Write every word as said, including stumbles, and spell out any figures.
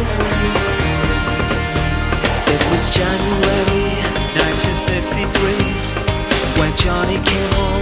It was January nineteen sixty-three when Johnny came home